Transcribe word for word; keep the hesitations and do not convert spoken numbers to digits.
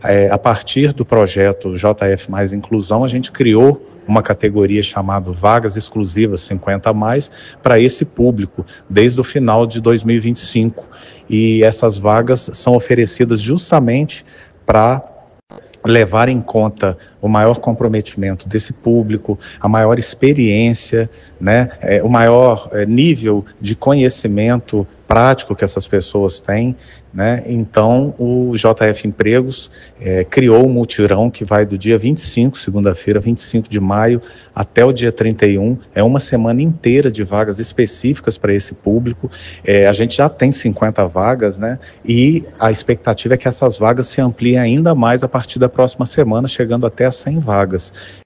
É, a partir do projeto J F Mais Inclusão, a gente criou uma categoria chamada Vagas Exclusivas cinquenta a mais para esse público, desde o final de dois mil e vinte e cinco. E essas vagas são oferecidas justamente para levar em conta o maior comprometimento desse público, a maior experiência, né, é, o maior é, nível de conhecimento prático que essas pessoas têm, né? Então o J F Empregos é, criou um mutirão que vai do dia vinte e cinco, segunda-feira, vinte e cinco de maio, até o dia trinta e um, é uma semana inteira de vagas específicas para esse público. É, a gente já tem cinquenta vagas, né? E a expectativa é que essas vagas se ampliem ainda mais a partir da próxima semana, chegando até a cem vagas.